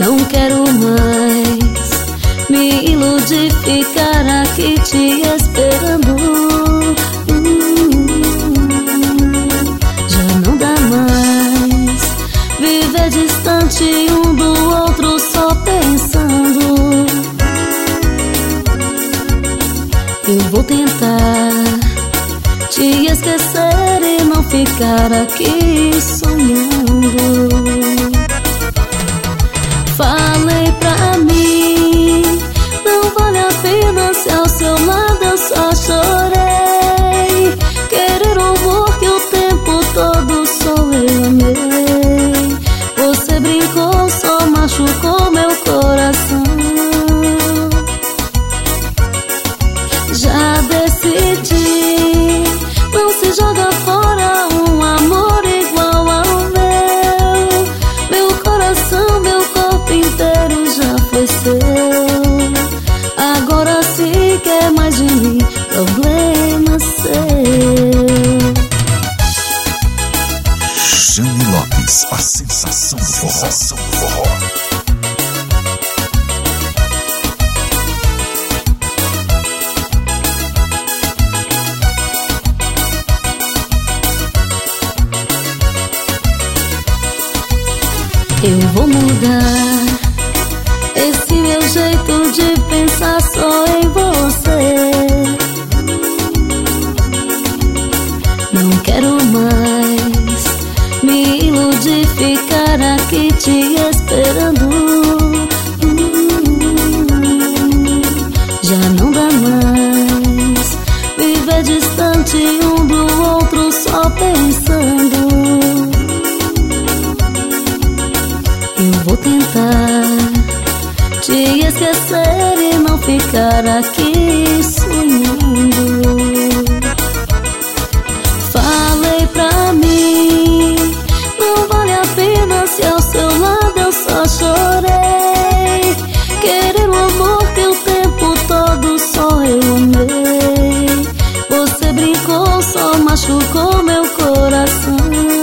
Não quero mais me iludir, ficar aqui te esperando. Já não dá mais viver distante um do outro, só pensando. Eu vou tentar te esquecer e não ficar aqui sonhando. Falei pra mim, não vale a pena se ao seu lado eu só chorei. Querer um amor que o tempo todo só eu amei. Você brincou, só machucou meu coração. Já decidi, não se joga fora um amor igual ao meu. Meu coração, meu corpo inteiro já foi seu. Agora se quer mais de mim, problema seu. Jane Lopes, a sensação do forró. Eu vou mudar esse meu jeito de pensar só em você. Não quero mais me iludir, ficar aqui te esperando. Já não dá mais viver distante um do outro, só pensando. Eu vou tentar te esquecer e não ficar aqui sonhando. Falei pra mim, não vale a pena se ao seu lado eu só chorei. Querer um amor que o tempo todo só eu amei. Você brincou, só machucou meu coração.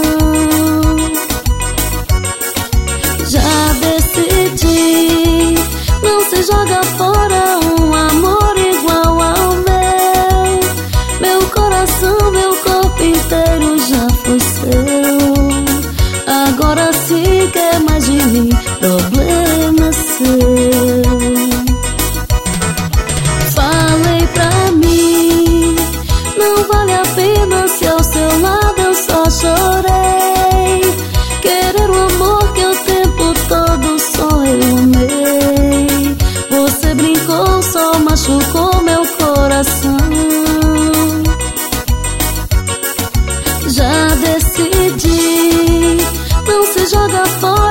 Já decidi, não se joga fora um amor igual ao meu. Meu coração, meu corpo inteiro já foi seu. Agora se quer mais de mim, problema seu. Falei pra mim, não vale a pena se ao seu lado eu só chorei. Querer um amor que o tempo todo só eu amei. Você brincou, só machucou meu coração. Já decidi, não se joga fora